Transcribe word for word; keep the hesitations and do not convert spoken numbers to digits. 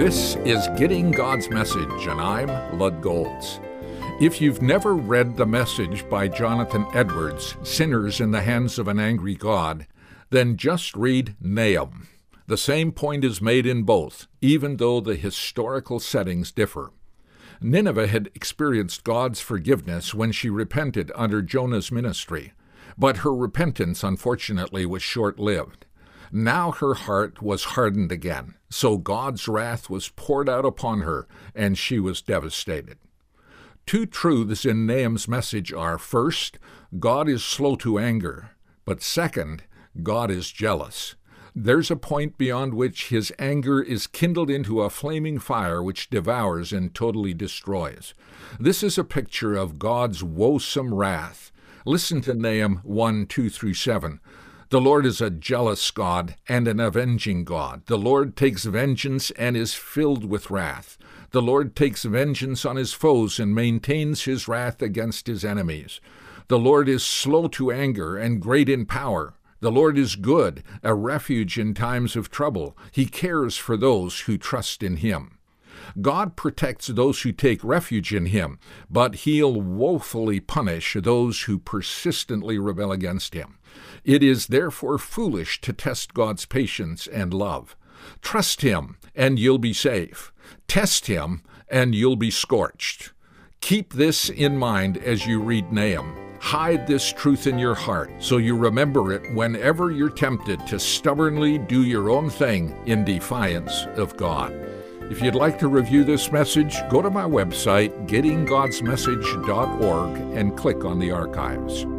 This is Getting God's Message, and I'm Lud Golds. If you've never read The Message by Jonathan Edwards, Sinners in the Hands of an Angry God, then just read Nahum. The same point is made in both, even though the historical settings differ. Nineveh had experienced God's forgiveness when she repented under Jonah's ministry, but her repentance, unfortunately, was short-lived. Now her heart was hardened again, so God's wrath was poured out upon her, and she was devastated. Two truths in Nahum's message are, first, God is slow to anger, but second, God is jealous. There's a point beyond which his anger is kindled into a flaming fire which devours and totally destroys. This is a picture of God's woesome wrath. Listen to Nahum one, two through seven. The Lord is a jealous God and an avenging God. The Lord takes vengeance and is filled with wrath. The Lord takes vengeance on his foes and maintains his wrath against his enemies. The Lord is slow to anger and great in power. The Lord is good, a refuge in times of trouble. He cares for those who trust in him. God protects those who take refuge in him, but he'll woefully punish those who persistently rebel against him. It is therefore foolish to test God's patience and love. Trust him, and you'll be safe. Test him, and you'll be scorched. Keep this in mind as you read Nahum. Hide this truth in your heart so you remember it whenever you're tempted to stubbornly do your own thing in defiance of God. If you'd like to review this message, go to my website, getting gods message dot org, and click on the archives.